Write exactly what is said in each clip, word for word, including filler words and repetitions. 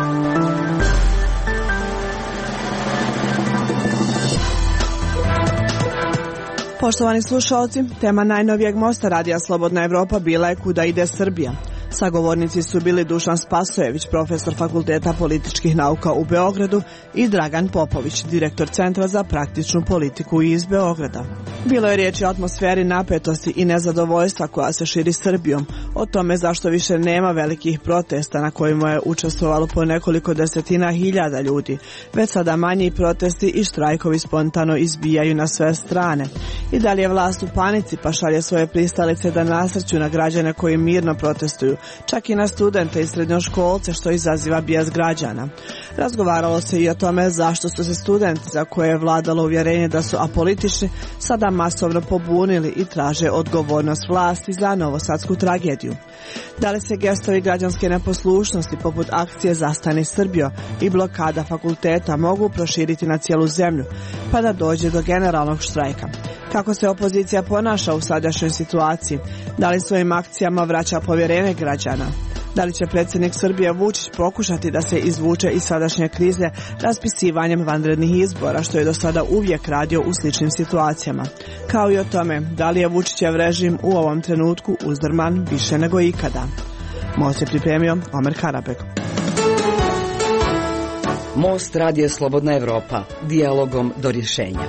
Poštovani slušalci, tema najnovijeg mosta Radija Slobodna Evropa bila je Kuda ide Srbija. Sagovornici su bili Dušan Spasojević, profesor Fakulteta političkih nauka u Beogradu, i Dragan Popović, direktor Centra za praktičnu politiku iz Beograda. Bilo je riječi o atmosferi napetosti i nezadovoljstva koja se širi Srbijom, o tome zašto više nema velikih protesta na kojima je učestvovalo po nekoliko desetina hiljada ljudi, već sada manji protesti i štrajkovi spontano izbijaju na sve strane. I da li je vlast u panici pa šalje svoje pristalice da nasrću na građane koji mirno protestuju, čak i na studente i srednjoškolce, što izaziva bijes građana. Razgovaralo se i o tome zašto su se studenti, za koje je vladalo uvjerenje da su apolitični, sada masovno pobunili i traže odgovornost vlasti za novosadsku tragediju. Da li se gestovi građanske neposlušnosti poput akcije Zastani Srbijo i blokada fakulteta mogu proširiti na cijelu zemlju, pa da dođe do generalnog štrajka? Kako se opozicija ponaša u sadašnjoj situaciji? Da li svojim akcijama vraća povjerenje građana? Da li će predsjednik Srbije Vučić pokušati da se izvuče iz sadašnje krize raspisivanjem vanrednih izbora, što je do sada uvijek radio u sličnim situacijama? Kao i o tome, da li je Vučićev režim u ovom trenutku uzdrman više nego ikada? Most je pripremio Omer Karabek. Most Radija Slobodna Evropa, dijalogom do rješenja.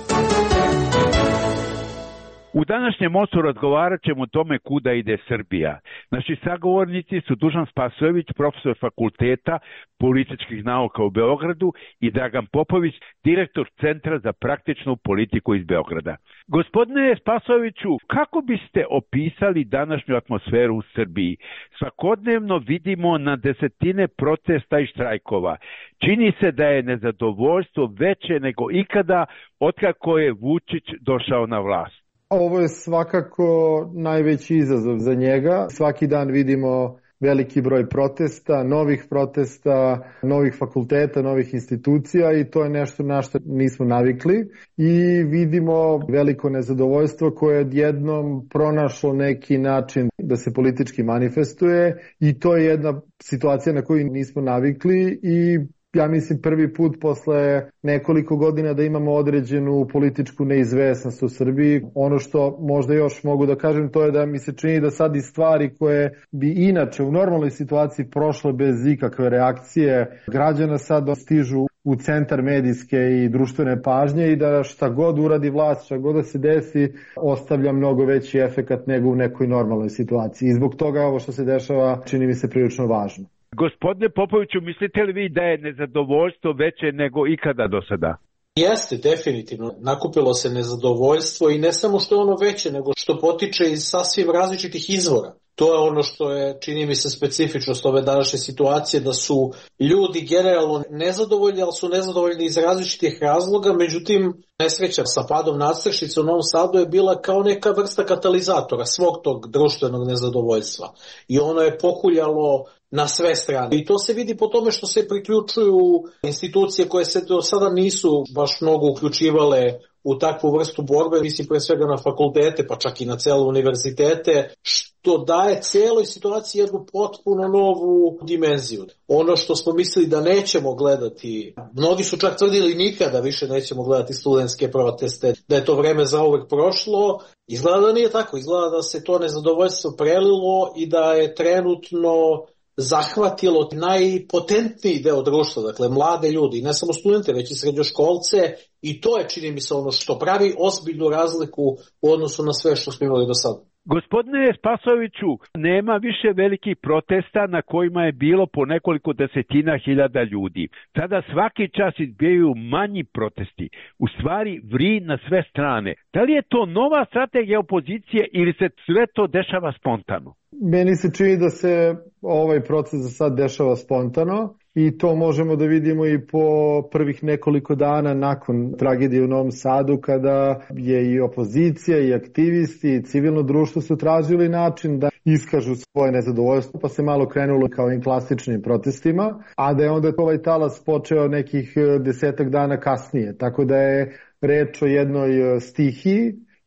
U današnjem mostu razgovarat ćemo o tome kuda ide Srbija. Naši sagovornici su Dušan Spasojević, profesor Fakulteta političkih nauka u Beogradu, i Dragan Popović, direktor Centra za praktičnu politiku iz Beograda. Gospodine Spasojeviću, kako biste opisali današnju atmosferu u Srbiji? Svakodnevno vidimo na desetine protesta i štrajkova. Čini se da je nezadovoljstvo veće nego ikada otkako je Vučić došao na vlast. Ovo je svakako najveći izazov za njega. Svaki dan vidimo veliki broj protesta, novih protesta, novih fakulteta, novih institucija, i to je nešto na što nismo navikli. I vidimo veliko nezadovoljstvo koje je odjednom pronašlo neki način da se politički manifestuje, i to je jedna situacija na koju nismo navikli i ja mislim prvi put posle nekoliko godina da imamo određenu političku neizvesnost u Srbiji. Ono što možda još mogu da kažem, to je da mi se čini da sad i stvari koje bi inače u normalnoj situaciji prošle bez ikakve reakcije građana sad stižu u centar medijske i društvene pažnje, i da šta god uradi vlast, šta god da se desi, ostavlja mnogo veći efekat nego u nekoj normalnoj situaciji. I zbog toga ovo što se dešava čini mi se prilično važno. Gospodine Popoviću, mislite li vi da je nezadovoljstvo veće nego ikada do sada? Jeste, definitivno. Nakupilo se nezadovoljstvo, i ne samo što je ono veće, nego što potiče iz sasvim različitih izvora. To je ono što je, čini mi se, specifičnost ove današnje situacije, da su ljudi generalno nezadovoljni, ali su nezadovoljni iz različitih razloga. Međutim, nesreća sa padom nadstrešnice u Novom Sadu je bila kao neka vrsta katalizatora svog tog društvenog nezadovoljstva. I ono je pokuljalo na sve strane. I to se vidi po tome što se priključuju institucije koje se do sada nisu baš mnogo uključivale u takvu vrstu borbe, mislim pre svega na fakultete, pa čak i na cele univerzitete, što daje cijeloj situaciji jednu potpuno novu dimenziju. Ono što smo mislili da nećemo gledati, mnogi su čak tvrdili nikada više nećemo gledati studentske proteste, da je to vreme zauvek prošlo, izgleda da nije tako, izgleda da se to nezadovoljstvo prelilo i da je trenutno zahvatilo najpotentniji deo društva, dakle mlade ljudi, ne samo studente, već i srednjoškolce, i to je, čini mi se, ono što pravi ozbiljnu razliku u odnosu na sve što smo imali do sada. Gospodine Spasojeviću, nema više velikih protesta na kojima je bilo po nekoliko desetina hiljada ljudi. Sada svaki čas izbijaju manji protesti. U stvari vri na sve strane. Da li je to nova strategija opozicije ili se sve to dešava spontano? Meni se čini da se ovaj proces za sad dešava spontano, i to možemo da vidimo i po prvih nekoliko dana nakon tragedije u Novom Sadu, kada je i opozicija i aktivisti i civilno društvo su tražili način da iskažu svoje nezadovoljstvo, pa se malo krenulo kao i klasičnim protestima, a da je onda ovaj talas počeo nekih desetak dana kasnije, tako da je reč o jednoj stihiji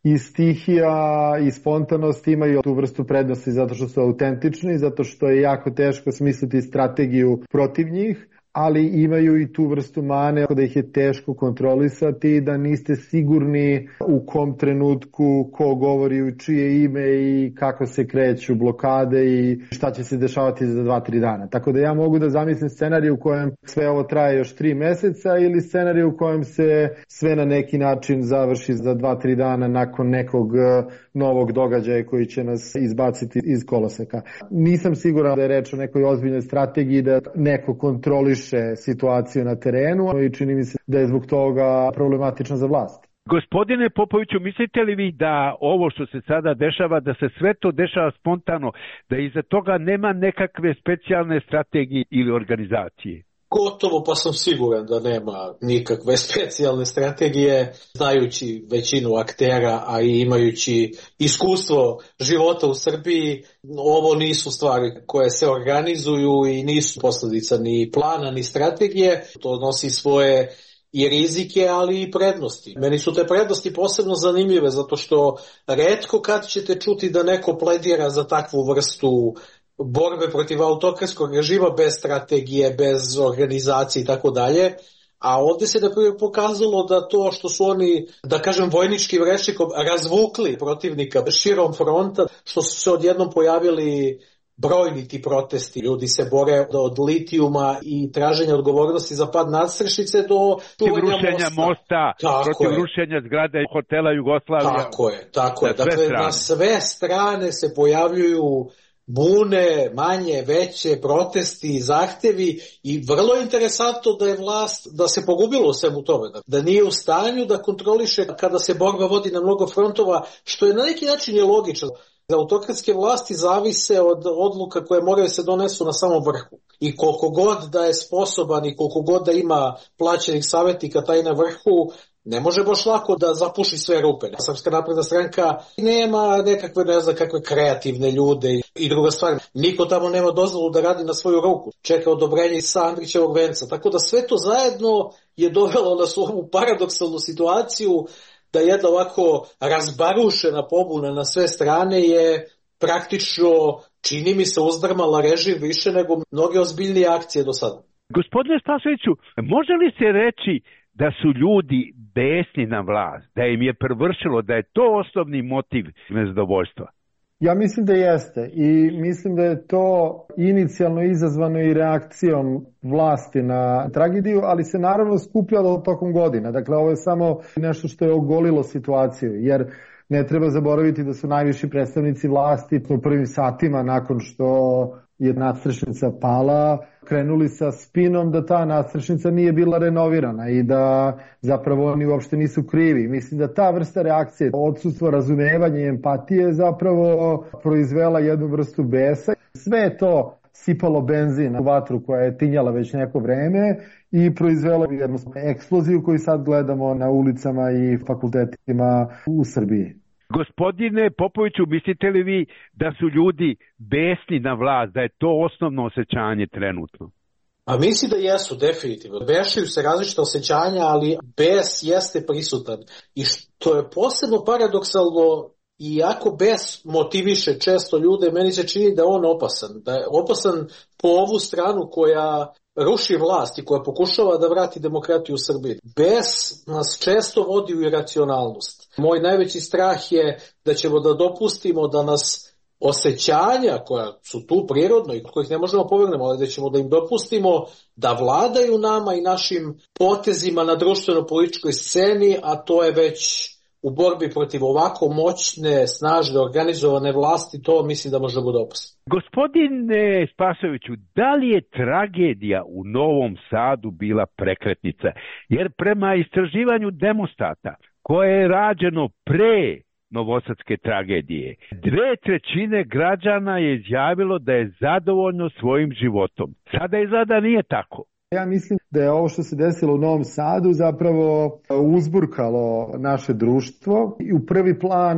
i stihija i spontanost imaju tu vrstu prednosti zato što su autentični, zato što je jako teško smisliti strategiju protiv njih, ali imaju i tu vrstu mane da ih je teško kontrolisati, da niste sigurni u kom trenutku ko govori u čije ime i kako se kreću blokade i šta će se dešavati za dva, tri dana. Tako da ja mogu da zamislim scenarij u kojem sve ovo traje još tri meseca ili scenarij u kojem se sve na neki način završi za dva, tri dana nakon nekog novog događaja koji će nas izbaciti iz koloseka. Nisam siguran da je reč o nekoj ozbiljnoj strategiji da neko kontroliše situaciju na terenu i čini mi se da je zbog toga problematično za vlast. Gospodine Popoviću, mislite li vi da ovo što se sada dešava, da se sve to dešava spontano, da iza toga nema nekakve specijalne strategije ili organizacije? Gotovo pa sam siguran da nema nikakve specijalne strategije, znajući većinu aktera, a i imajući iskustvo života u Srbiji. Ovo nisu stvari koje se organizuju i nisu posljedica ni plana ni strategije. To nosi svoje i rizike, ali i prednosti. Meni su te prednosti posebno zanimljive zato što retko kad ćete čuti da neko pledira za takvu vrstu borbe protiv autokratskog režima bez strategije, bez organizacije i tako dalje. A ovdje se na primjer pokazalo da to što su oni, da kažem vojničkim rečnikom, razvukli protivnika širom fronta, što su se odjednom pojavili brojni ti protesti. Ljudi se bore od litijuma i traženja odgovornosti za pad nadstrešnice do čuvanja rušenja mosta. mosta, tako protiv je. rušenja zgrade hotela Jugoslavija. Tako je, tako je. Na sve dakle, strane. na sve strane se pojavljuju bune, manje, veće, protesti, zahtevi i vrlo je interesantno da je vlast, da se pogubilo u svemu tome, da nije u stanju da kontroliše kada se borba vodi na mnogo frontova, što je na neki način je logično. Autokratske vlasti zavise od odluka koje moraju se donesu na samom vrhu. I koliko god da je sposoban i koliko god da ima plaćenih savjetnika taj na vrhu, ne može baš lako da zapuši sve rupe. Srpska napredna stranka nema nekakve, ne znam, kakve kreativne ljude. I druga stvar, niko tamo nema dozvolu da radi na svoju ruku. Čeka odobrenje sa Andrićevog venca. Tako da sve to zajedno je dovelo nas u ovu paradoksalnu situaciju da jedna ovako razbarušena pobuna na sve strane je praktično, čini mi se, uzdrmala režim više nego mnoge ozbiljnije akcije do sada. Gospodine Spasoviću, može li se reći da su ljudi besni na vlast, da im je prevršilo, da je to osnovni motiv nezadovoljstva? Ja mislim da jeste i mislim da je to inicijalno izazvano i reakcijom vlasti na tragediju, ali se naravno skupljalo tokom godina. Dakle, ovo je samo nešto što je ogolilo situaciju, jer ne treba zaboraviti da su najviši predstavnici vlasti u prvim satima nakon što je nadstrešnica pala, krenuli sa spinom da ta nadstrešnica nije bila renovirana i da zapravo oni uopšte nisu krivi. Mislim da ta vrsta reakcije, odsustvo razumevanja i empatije zapravo proizvela jednu vrstu besa. Sve je to sipalo benzin u vatru koja je tinjala već neko vreme i proizvelo jednu eksploziju koju sad gledamo na ulicama i fakultetima u Srbiji. Gospodine Popoviću, mislite li vi da su ljudi besni na vlast, da je to osnovno osjećanje trenutno? A mislim da jesu, definitivno. Bešaju se različite osjećanja, ali bes jeste prisutan. I što je posebno paradoksalno, iako bes motiviše često ljude, meni se čini da je on opasan. Da je opasan po ovu stranu koja ruši vlast i koja pokušava da vrati demokratiju u Srbiji. Bes nas često vodi u iracionalnost. Moj najveći strah je da ćemo da dopustimo da nas osjećanja koja su tu prirodno i kojih ne možemo povrgnemo, ali da ćemo da im dopustimo da vladaju nama i našim potezima na društveno-političkoj sceni, a to je već u borbi protiv ovako moćne, snažne, organizovane vlasti, to mislim da može bude opasno. Gospodine Spasoviću, da li je tragedija u Novom Sadu bila prekretnica? Jer prema istraživanju Demostata, koje je rađeno pre novosadske tragedije, dve trećine građana je izjavilo da je zadovoljno svojim životom. Sada izgleda nije tako. Ja mislim da je ovo što se desilo u Novom Sadu zapravo uzburkalo naše društvo i u prvi plan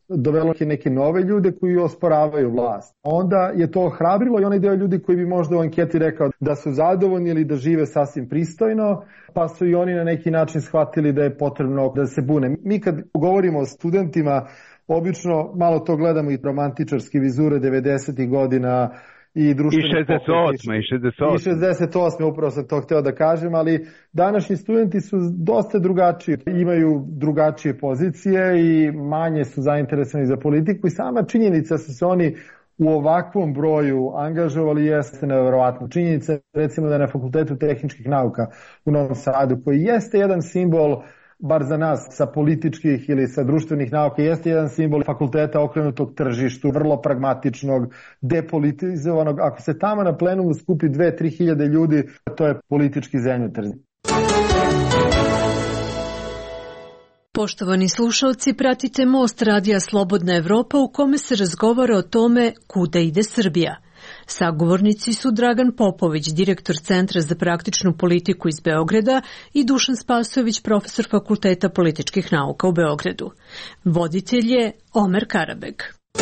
dovelo neke nove ljude koji osporavaju vlast. Onda je to ohrabrilo i onaj deo ljudi koji bi možda u anketi rekao da su zadovoljni ili da žive sasvim pristojno, pa su i oni na neki način shvatili da je potrebno da se bune. Mi kad govorimo o studentima, obično malo to gledamo i romantičarski vizure devedesetih godina i društveni I šezdeset osme i šezdeset osme I šezdeset osme upravo sam to hteo da kažem, ali današnji studenti su dosta drugačiji, imaju drugačije pozicije i manje su zainteresovani za politiku i sama činjenica su se oni u ovakvom broju angažovali jeste neverovatno. Činjenica recimo da je na Fakultetu tehničkih nauka u Novom Sadu, koji jeste jedan simbol, bar za nas sa političkih ili sa društvenih nauka, jeste jedan simbol fakulteta okrenutog tržištu, vrlo pragmatičnog, depolitizovanog. Ako se tamo na plenumu skupi dve do tri hiljade ljudi, to je politički zemljotres. Poštovani slušalci, pratite Most radija Slobodna Evropa u kome se razgovara o tome kuda ide Srbija. Sagovornici su Dragan Popović, direktor Centra za praktičnu politiku iz Beograda i Dušan Spasojević, profesor Fakulteta političkih nauka u Beogradu. Voditelj je Omer Karabeg.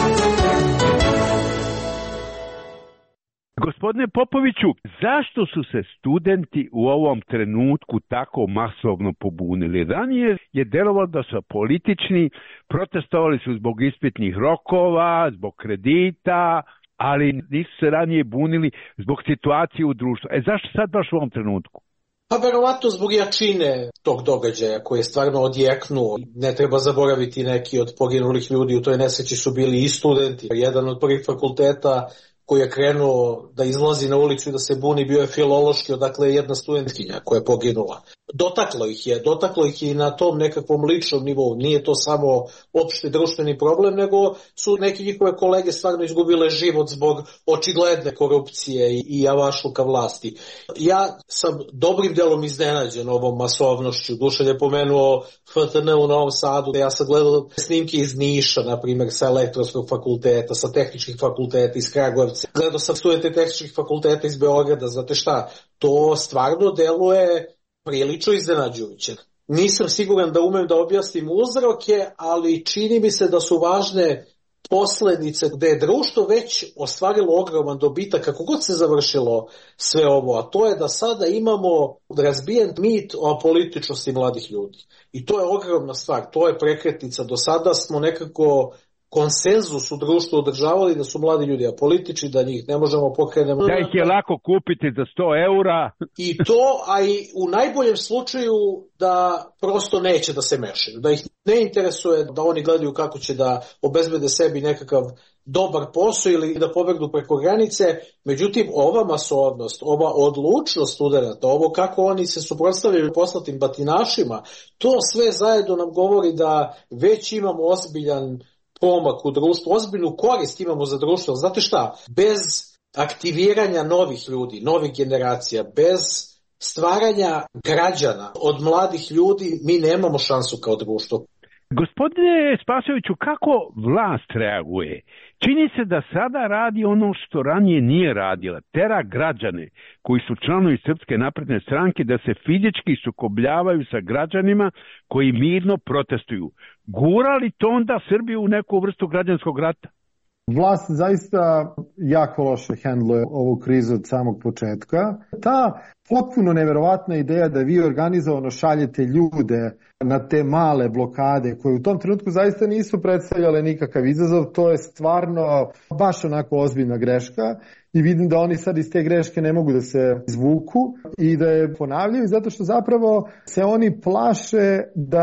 Gospodine Popoviću, zašto su se studenti u ovom trenutku tako masovno pobunili? Ranije je delovalo da su politični, protestovali su zbog ispitnih rokova, zbog kredita, ali nisu se ranije bunili zbog situacije u društvu. E zašto sad baš u ovom trenutku? Pa verovatno zbog jačine tog događaja koji je stvarno odjeknuo. Ne treba zaboraviti, neki od poginulih ljudi u toj nesreći su bili i studenti. Jedan od prvih fakulteta koji je krenuo da izlazi na ulicu i da se buni bio je filološki, odakle je jedna studentkinja koja je poginula. Dotaklo ih je, dotaklo ih je i na tom nekakvom ličnom nivou. Nije to samo opšti društveni problem, nego su neki njihove kolege stvarno izgubile život zbog očigledne korupcije i, i javašluka vlasti. Ja sam dobrim delom iznenađen ovom masovnošću. Dušan je pomenuo F T N u Novom Sadu. Ja sam gledao snimke iz Niša, na primjer, sa elektronskog fakulteta, sa tehničkih fakulteta iz Kragujevca. Gledao sam studente tehničkih fakulteta iz Beograda. Znate šta, to stvarno deluje prilično iznenađujuće. Nisam siguran da umem da objasnim uzroke, ali čini mi se da su važne posledice gde je društvo već ostvarilo ogroman dobitak kako god se završilo sve ovo, a to je da sada imamo razbijen mit o apolitičnosti mladih ljudi. I to je ogromna stvar, to je prekretnica. Do sada smo nekako konsenzus u društvu održavali da su mladi ljudi apolitični, da njih ne možemo pokrenemo. Da ih je lako kupiti za sto eura. I to, a i u najboljem slučaju da prosto neće da se mešaju, da ih ne interesuje, da oni gledaju kako će da obezbede sebi nekakav dobar posao ili da pobegnu preko granice. Međutim, ova masovnost, ova odlučnost studenata, ovo kako oni se suprotstavljaju poslatim batinašima, to sve zajedno nam govori da već imamo ozbiljan pomak u društvu, ozbiljnu korist imamo za društvo. Znate šta, bez aktiviranja novih ljudi, novih generacija, bez stvaranja građana od mladih ljudi, mi nemamo šansu kao društvo. Gospodine Spasojeviću, kako vlast reaguje? Čini se da sada radi ono što ranije nije radila. Tera građane koji su članovi Srpske napredne stranke da se fizički sukobljavaju sa građanima koji mirno protestuju. Gura li to onda Srbiju u neku vrstu građanskog rata? Vlast zaista jako loše hendluje ovu krizu od samog početka. Ta potpuno neverovatna ideja da vi organizovano šaljete ljude na te male blokade koje u tom trenutku zaista nisu predstavljale nikakav izazov, to je stvarno baš onako ozbiljna greška i vidim da oni sad iz te greške ne mogu da se izvuku i da je ponavljaju zato što zapravo se oni plaše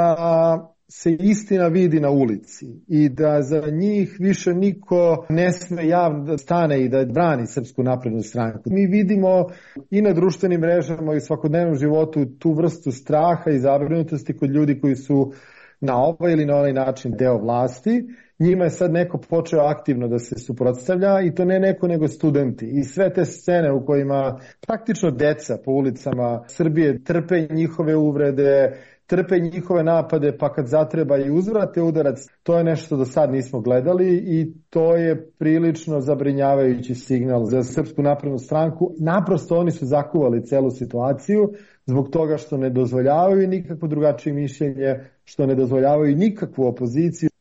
da se istina vidi na ulici i da za njih više niko ne sme javno da stane i da brani Srpsku naprednu stranku. Mi vidimo i na društvenim mrežama i u svakodnevnom životu tu vrstu straha i zabrinutosti kod ljudi koji su na ovaj ili na onaj način deo vlasti. Njima je sad neko počeo aktivno da se suprotstavlja i to ne neko nego studenti. I sve te scene u kojima praktično deca po ulicama Srbije trpe njihove uvrede, trpe njihove napade, pa kad zatreba i uzvrate udarac, to je nešto do sad nismo gledali i to je prilično zabrinjavajući signal za Srpsku naprednu stranku. Naprosto oni su zakuvali celu situaciju zbog toga što ne dozvoljavaju nikakvo drugačije mišljenje, što ne dozvoljavaju nikakvu opoziciju.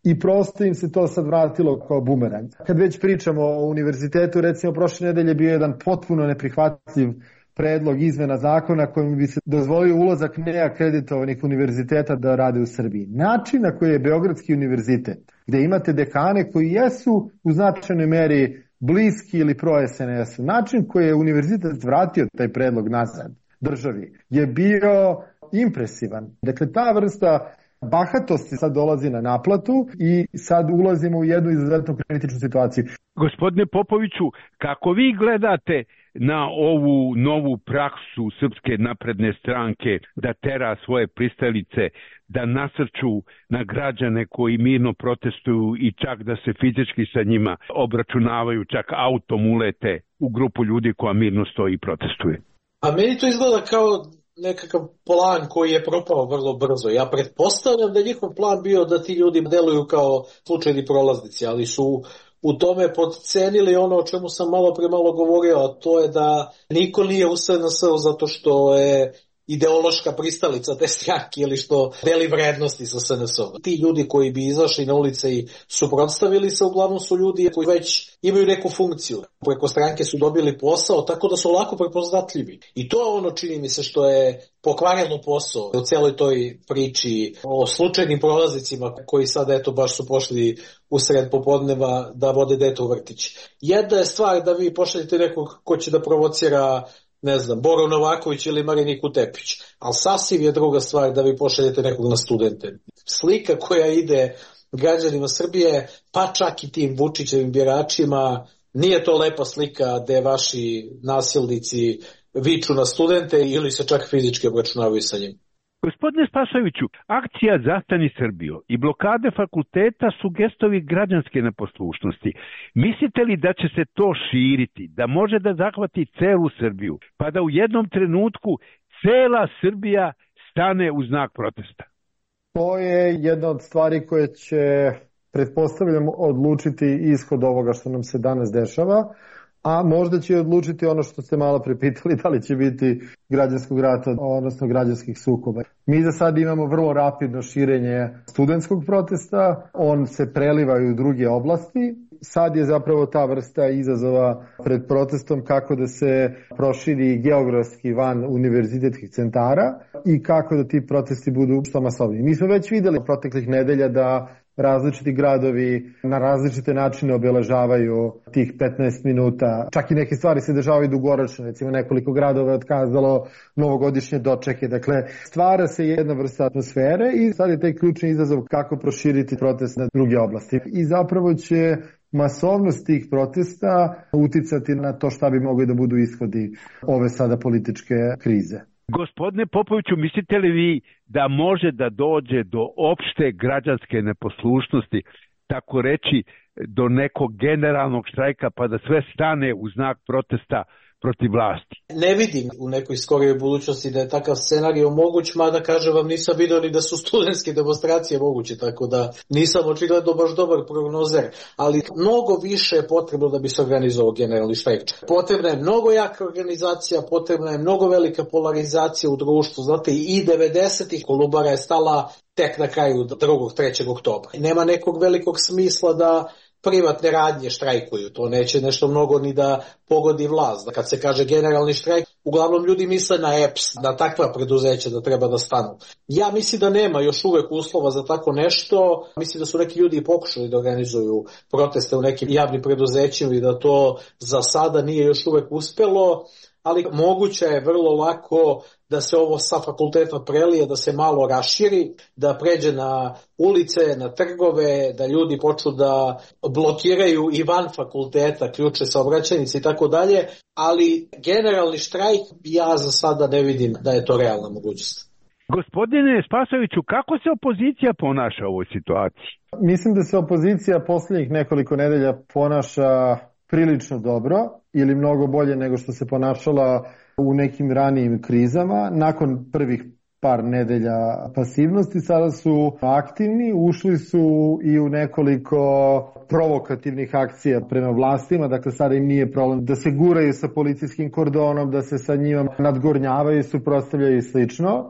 i prosto im se to sad vratilo kao bumerang. Kad već pričamo o univerzitetu, recimo prošle nedelje bio jedan potpuno neprihvatljiv predlog izmena zakona kojim bi se dozvolio ulazak neakreditovanih univerziteta da rade u Srbiji. Način na koji je Beogradski univerzitet, gde imate dekane koji jesu u značajnoj meri bliski ili pro-es en esu, način koji je univerzitet vratio taj predlog nazad državi je bio impresivan. Dakle, ta vrsta bahatosti sad dolazi na naplatu i sad ulazimo u jednu izuzetno kritičnu situaciju. Gospodine Popoviću, kako vi gledate na ovu novu praksu Srpske napredne stranke da tera svoje pristalice, da nasrću na građane koji mirno protestuju i čak da se fizički sa njima obračunavaju, čak autom ulete u grupu ljudi koja mirno stoji i protestuje? A meni to izgleda kao nekakav plan koji je propao vrlo brzo. Ja pretpostavljam da je njihov plan bio da ti ljudi deluju kao slučajni prolaznici, ali su u tome podcenili ono o čemu sam malo pre malo govorio, a to je da niko nije u es en es zato što je ideološka pristalica te stranke ili što deli vrednosti sa es en esom. Ti ljudi koji bi izašli na ulice i suprotstavili se, uglavnom su ljudi koji već imaju neku funkciju. Preko stranke su dobili posao, tako da su lako prepoznatljivi. I to je ono, čini mi se, što je pokvareno posao u celoj toj priči o slučajnim prolaznicima koji sad eto baš su pošli u sred popodneva da vode dete u vrtić. Jedna je stvar da vi pošaljete nekog ko će da provocira, ne znam, Boru Novaković ili Mariniku Tepić, ali sasvim je druga stvar da vi pošaljete nekog na studente. Slika koja ide građanima Srbije, pa čak i tim Vučićevim biračima, nije to lepa slika gde vaši nasilnici viču na studente ili se čak fizički obračunavaju sa njim. Gospodine Spasojeviću, akcija Zastani Srbiju i blokade fakulteta su gestovi građanske neposlušnosti. Mislite li da će se to širiti, da može da zahvati celu Srbiju, pa da u jednom trenutku cela Srbija stane u znak protesta? To je jedna od stvari koje će, pretpostavljam, odlučiti ishod ovoga što nam se danas dešava, a možda će odlučiti ono što ste malo prepitali, da li će biti građanskog rata, odnosno građanskih sukoba. Mi za sad imamo vrlo rapidno širenje studentskog protesta, on se preliva i u druge oblasti. Sad je zapravo ta vrsta izazova pred protestom kako da se proširi geografski van univerzitetskih centara i kako da ti protesti budu što masovniji. Mi smo već videli proteklih nedelja da različiti gradovi na različite načine obeležavaju tih petnaest minuta. Čak i neke stvari se dešavaju dugoročno. Recimo nekoliko gradova je otkazalo novogodišnje dočeke. Dakle, stvara se jedna vrsta atmosfere i sad je taj ključni izazov kako proširiti protest na druge oblasti. I zapravo će masovnost tih protesta uticati na to šta bi mogli da budu ishodi ove sada političke krize. Gospodine Popoviću, mislite li vi da može da dođe do opšte građanske neposlušnosti, tako reći do nekog generalnog štrajka pa da sve stane u znak protesta protiv vlasti? Ne vidim u nekoj skorijoj budućnosti da je takav scenarij moguć, mada kažem vam nisam vidio ni da su studentske demonstracije moguće, tako da nisam očigledno baš dobar prognozer, ali mnogo više je potrebno da bi se organizovao generalni štrajk. Potrebna je mnogo jaka organizacija, potrebna je mnogo velika polarizacija u društvu, znate i devedesetih Kolubara je stala tek na kraju drugog trećeg oktobra. Nema nekog velikog smisla da privatne radnje štrajkuju, to neće nešto mnogo ni da pogodi vlast. Kad se kaže generalni štrajk, uglavnom ljudi misle na E P S, na takva preduzeća da treba da stanu. Ja mislim da nema još uvek uslova za tako nešto. Mislim da su neki ljudi i pokušali da organizuju proteste u nekim javnim preduzećima i da to za sada nije još uvek uspelo, ali moguće je vrlo lako da se ovo sa fakulteta prelije, da se malo raširi, da pređe na ulice, na trgove, da ljudi počnu da blokiraju i van fakulteta ključe saobraćajnice i tako dalje, ali generalni štrajk ja za sada ne vidim da je to realna mogućnost. Gospodine Spasojeviću, kako se opozicija ponaša u ovoj situaciji? Mislim da se opozicija posljednjih nekoliko nedelja ponaša prilično dobro ili mnogo bolje nego što se ponašala u nekim ranijim krizama. Nakon prvih par nedelja pasivnosti sada su aktivni, ušli su i u nekoliko provokativnih akcija prema vlastima, dakle sada im nije problem da se guraju sa policijskim kordonom, da se sa njima nadgornjavaju, suprotstavljaju i slično.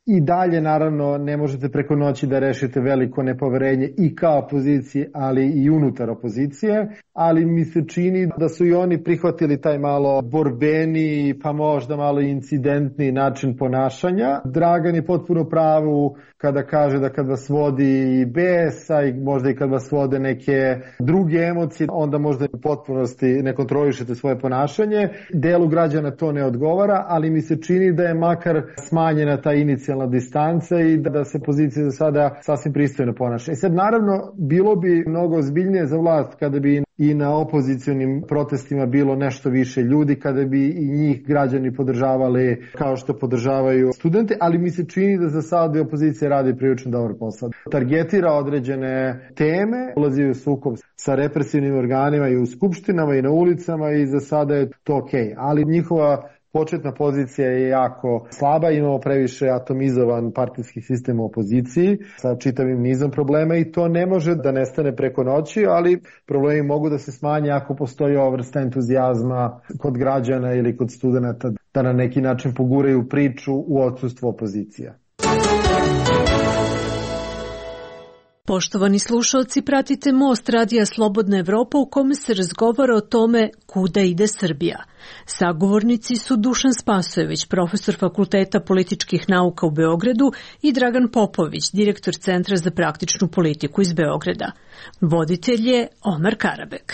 I dalje, naravno, ne možete preko noći da rešite veliko nepoverenje i kao opozicije, ali i unutar opozicije, ali mi se čini da su i oni prihvatili taj malo borbeni, pa možda malo incidentni način ponašanja. Dragan je potpuno pravu kada kaže da kad vas vodi i besa i možda i kad vas vode neke druge emocije, onda možda u potpunosti ne kontrolišete svoje ponašanje. Delu građana to ne odgovara, ali mi se čini da je makar smanjena ta inicijalna distanca i da se pozicija za sada sasvim pristojno ponaša. I sad naravno bilo bi mnogo ozbiljnije za vlast kada bi i na opozicionim protestima bilo nešto više ljudi, kada bi i njih građani podržavali kao što podržavaju studente, ali mi se čini da za sada opozicija radi prilično dobar posao. Targetira određene teme, ulazi u sukob sa represivnim organima i u skupštinama i na ulicama i za sada je to okej, ali njihova početna pozicija je jako slaba, imamo previše atomizovan partijski sistem u opoziciji sa čitavim nizom problema i to ne može da nestane preko noći, ali problemi mogu da se smanje ako postoji ova vrsta entuzijazma kod građana ili kod studenta da na neki način poguraju priču u odsustvu opozicija. Poštovani slušalci, pratite Most Radija Slobodna Evropa u kome se razgovara o tome kuda ide Srbija. Sagovornici su Dušan Spasojević, profesor Fakulteta političkih nauka u Beogradu i Dragan Popović, direktor Centra za praktičnu politiku iz Beograda. Voditelj je Omar Karabek.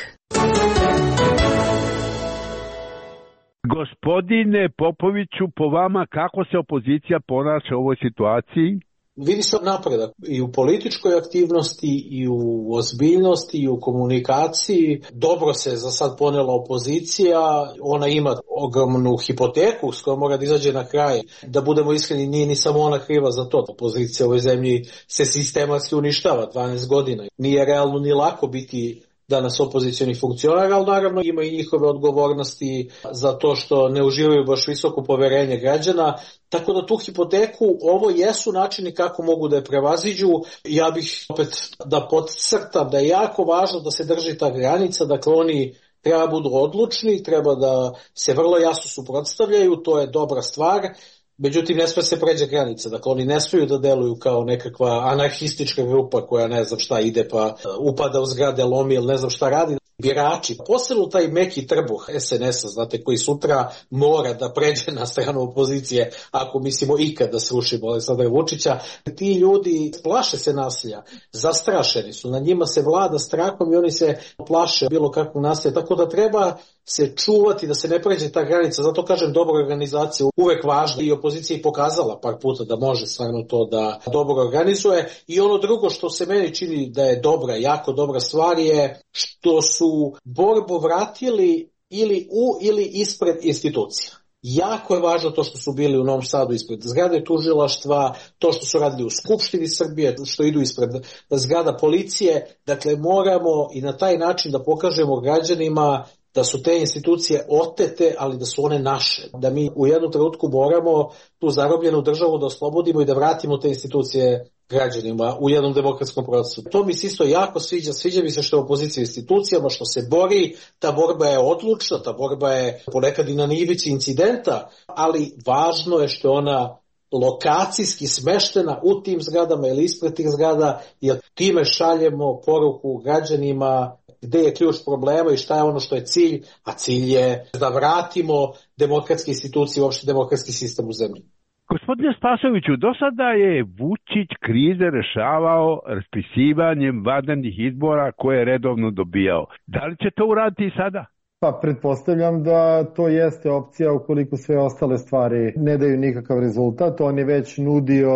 Gospodine Popoviću, po vama kako se opozicija ponaša u ovoj situaciji? Vidi se napredak i u političkoj aktivnosti i u ozbiljnosti i u komunikaciji. Dobro se za sad ponela opozicija, ona ima ogromnu hipoteku s kojom mora da izađe na kraj. Da budemo iskreni, nije ni samo ona kriva za to. Opozicija u ovoj zemlji se sistematski uništava dvanaest godina. Nije realno ni lako biti danas opozicioni funkcionar, ali naravno ima i njihove odgovornosti za to što ne uživaju baš visoko poverenje građana. Tako da tu hipoteku, ovo jesu načini kako mogu da je prevaziđu. Ja bih opet da podcrtam da je jako važno da se drži ta granica, dakle oni treba budu odlučni, treba da se vrlo jasno suprotstavljaju, to je dobra stvar. Međutim, ne sme se pređe granica, dakle oni ne smeju da deluju kao nekakva anarhistička grupa koja ne znam šta ide pa upada u zgrade, lomi ili ne znam šta radi. Birači, posebno taj meki trbuh es en es a, znate, koji sutra mora da pređe na stranu opozicije ako mislimo ikad da srušimo Aleksandra Vučića. Ti ljudi plaše se nasilja, zastrašeni su, na njima se vlada strahom i oni se plaše bilo kakvog nasilja, tako da treba se čuvati da se ne pređe ta granica. Zato kažem, dobra organizacija uvek važna i opozicija je pokazala par puta da može stvarno to da dobro organizuje. I ono drugo što se meni čini da je dobra, jako dobra stvar je što su borbu vratili ili u ili ispred institucija. Jako je važno to što su bili u Novom Sadu ispred zgrade tužilaštva, to što su radili u Skupštini Srbije, što idu ispred zgrada policije. Dakle, moramo i na taj način da pokažemo građanima da su te institucije otete, ali da su one naše. Da mi u jednom trenutku moramo tu zarobljenu državu da oslobodimo i da vratimo te institucije građanima u jednom demokratskom procesu. To mi se isto jako sviđa. Sviđa mi se što je opozicija u institucijama, što se bori. Ta borba je odlučna, ta borba je ponekad i na ivici incidenta, ali važno je što je ona lokacijski smeštena u tim zgradama ili ispred tih zgrada, jer time šaljemo poruku građanima gde je ključ problema i šta je ono što je cilj, a cilj je da vratimo demokratske institucije, uopšte demokratski sistem u zemlji. Gospodine Spasojeviću, do sada je Vučić krize rešavao raspisivanjem vanrednih izbora koje je redovno dobijao. Da li će to uraditi i sada? Pa pretpostavljam da to jeste opcija ukoliko sve ostale stvari ne daju nikakav rezultat. On je već nudio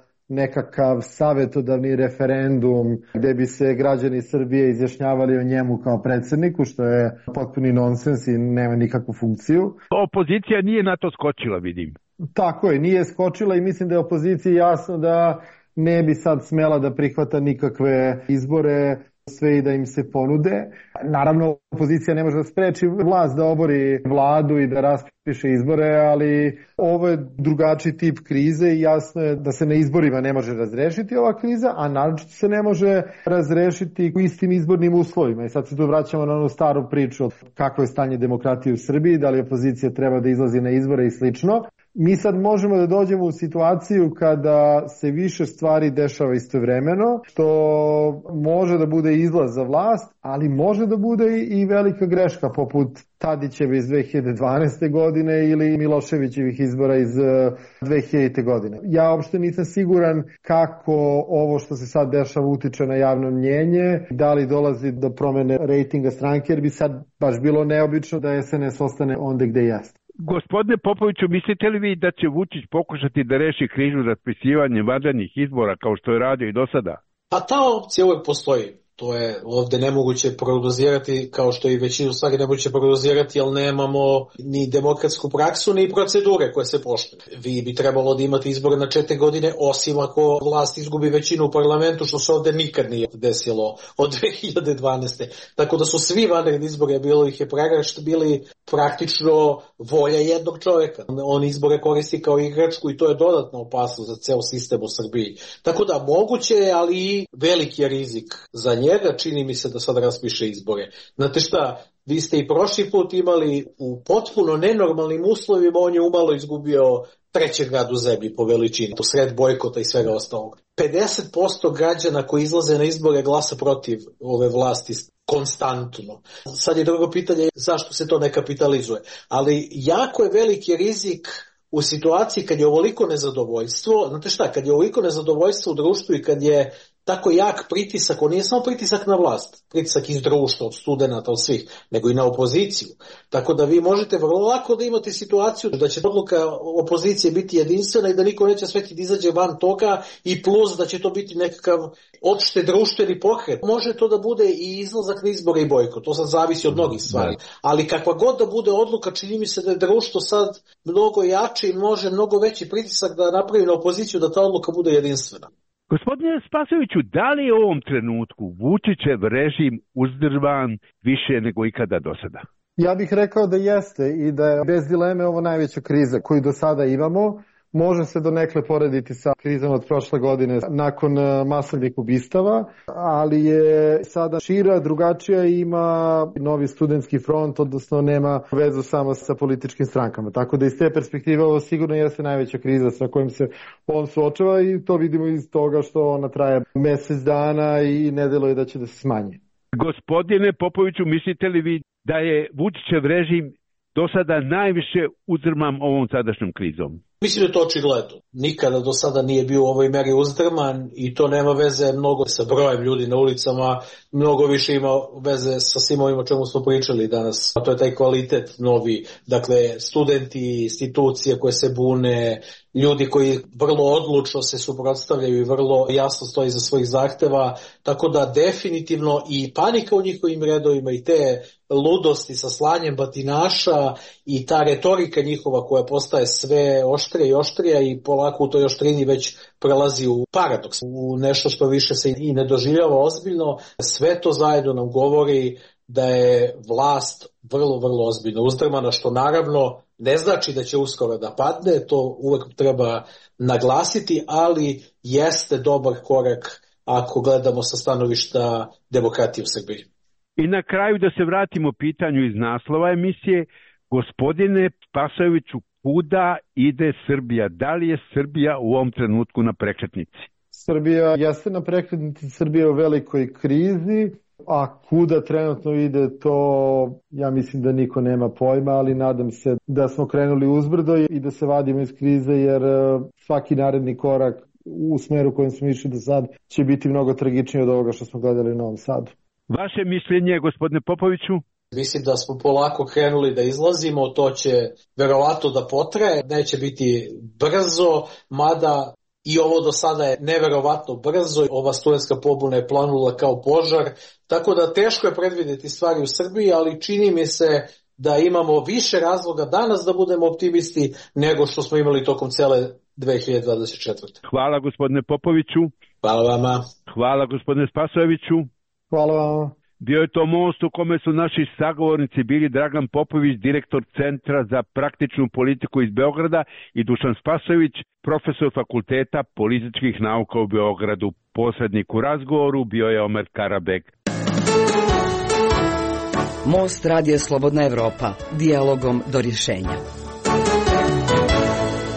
nekakav savjetodavni referendum gde bi se građani Srbije izjašnjavali o njemu kao predsjedniku, što je potpuni nonsens i nema nikakvu funkciju. Opozicija nije na to skočila, vidim. Tako je, nije skočila i mislim da je opoziciji jasno da ne bi sad smela da prihvata nikakve izbore, sve i da im se ponude. Naravno, opozicija ne može da spreči vlast da obori vladu i da raspiše izbore, ali ovo je drugačiji tip krize i jasno je da se na izborima ne može razrešiti ova kriza, a naročito se ne može razrešiti u istim izbornim uslovima. I sad se tu vraćamo na onu staru priču o kakvo je stanje demokratije u Srbiji, da li opozicija treba da izlazi na izbore i slično. Mi sad možemo da dođemo u situaciju kada se više stvari dešava istovremeno, što može da bude izlaz za vlast, ali može da bude i velika greška, poput Tadićeve iz dve hiljade dvanaeste. godine ili Miloševićevih izbora iz dve hiljadite. godine. Ja uopšte nisam siguran kako ovo što se sad dešava utiče na javno mnjenje, da li dolazi do promene rejtinga stranke, jer bi sad baš bilo neobično da S N S ostane onde gde jeste. Gospodine Popoviću, mislite li vi da će Vučić pokušati da reši krizu raspisivanjem vanrednih izbora kao što je radio i do sada? Pa ta opcija uvek postoji. To je ovde nemoguće prognozirati, kao što i većinu stvari nemoguće prognozirati, jer nemamo ni demokratsku praksu, ni procedure koje se poštuju. Vi bi trebalo da imate izbore na četiri godine, osim ako vlast izgubi većinu u parlamentu, što se ovde nikad nije desilo od dve hiljade dvanaeste. Tako da su svi vanredni izbori, bilo ih je pregršt, bili praktično volja jednog čoveka. On izbore koristi kao igračku i to je dodatna opasnost za ceo sistem u Srbiji. Tako da moguće je, ali i veliki je rizik za njega, čini mi se da sad raspiše izbore. Znate šta, vi ste i prošli put imali u potpuno nenormalnim uslovima, on je umalo izgubio treći grad u zemlji po veličini, u sred bojkota i svega ostalog. pedeset posto građana koji izlaze na izbore glasa protiv ove vlasti konstantno. Sad je drugo pitanje zašto se to ne kapitalizuje. Ali jako je veliki rizik u situaciji kad je ovoliko nezadovoljstvo, znate šta, kad je ovoliko nezadovoljstvo u društvu i kad je tako jak pritisak, on nije samo pritisak na vlast, pritisak iz društva, od studenata, od svih, nego i na opoziciju. Tako da vi možete vrlo lako da imate situaciju da će odluka opozicije biti jedinstvena i da niko neće sveti da izađe van toga i plus da će to biti nekakav opšte društveni pokret. Može to da bude i izlazak na izbore i bojkot, to sad zavisi od mnogih stvari. Ali kakva god da bude odluka, čini mi se da je društvo sad mnogo jače i može mnogo veći pritisak da napravi na opoziciju da ta odluka bude jedinstvena. Gospodine Spasojeviću, da li je u ovom trenutku Vučićev režim uzdržan više nego ikada do sada? Ja bih rekao da jeste i da je bez dileme ovo najveća kriza koju do sada imamo. Može se donekle porediti sa krizom od prošle godine nakon masovnih ubistava, ali je sada šira, drugačija i ima novi studentski front, odnosno nema vezu samo sa političkim strankama. Tako da iz te perspektive ovo sigurno jeste najveća kriza sa kojim se on suočava i to vidimo iz toga što ona traje mesec dana i ne deluje da će da se smanji. Gospodine Popoviću, mislite li vi da je Vučićev režim do sada najviše uzdrman ovom sadašnjom krizom? Mislim da je to očigledno. Nikada do sada nije bio u ovoj meri uzdrman i to nema veze mnogo sa brojem ljudi na ulicama, mnogo više ima veze sa svim ovim o čemu smo pričali danas. A to je taj kvalitet novi, dakle studenti, institucije koje se bune, ljudi koji vrlo odlučno se suprotstavljaju i vrlo jasno stoji za svojih zahteva, tako da definitivno i panika u njihovim redovima i te ludosti sa slanjem batinaša i ta retorika njihova koja postaje sve oštrija i oštrija i polako u toj oštrini već prelazi u paradoks, u nešto što više se i ne doživljava ozbiljno. Sve to zajedno nam govori da je vlast vrlo, vrlo ozbiljno uzdrmana, što naravno ne znači da će uskoro da padne, to uvek treba naglasiti, ali jeste dobar korak ako gledamo sa stanovišta demokratije u Srbiji. I na kraju da se vratimo pitanju iz naslova emisije, gospodine Spasojeviću, kuda ide Srbija? Da li je Srbija u ovom trenutku na prekretnici? Srbija jeste na prekretnici, Srbija je u velikoj krizi, a kuda trenutno ide to, ja mislim da niko nema pojma, ali nadam se da smo krenuli uzbrdo i da se vadimo iz krize, jer svaki naredni korak u smeru kojem smo išli do sad će biti mnogo tragičniji od ovoga što smo gledali u Novom Sadu. Vaše mišljenje, gospodine Popoviću? Mislim da smo polako krenuli da izlazimo, to će verovatno da potraje, neće biti brzo, mada i ovo do sada je neverovatno brzo, ova studentska pobuna je planula kao požar, tako da teško je predvideti stvari u Srbiji, ali čini mi se da imamo više razloga danas da budemo optimisti nego što smo imali tokom cele dve hiljade dvadeset četvrte. Hvala gospodine Popoviću. Hvala vama. Hvala gospodine Spasojeviću. Hvala vama. Bio je to most u kome su naši sagovornici bili Dragan Popović, direktor Centra za praktičnu politiku iz Beograda, i Dušan Spasojević, profesor Fakulteta političkih nauka u Beogradu. Posrednik u razgovoru bio je Omer Karabek. Most Radija Slobodna Evropa. Dijalogom do rješenja.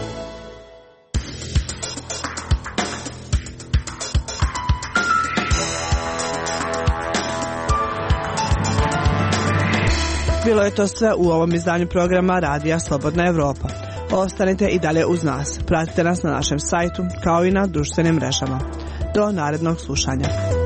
Bilo je to sve u ovom izdanju programa Radija Slobodna Evropa. Ostanite i dalje uz nas. Pratite nas na našem sajtu kao i na društvenim mrežama. Do narednog slušanja.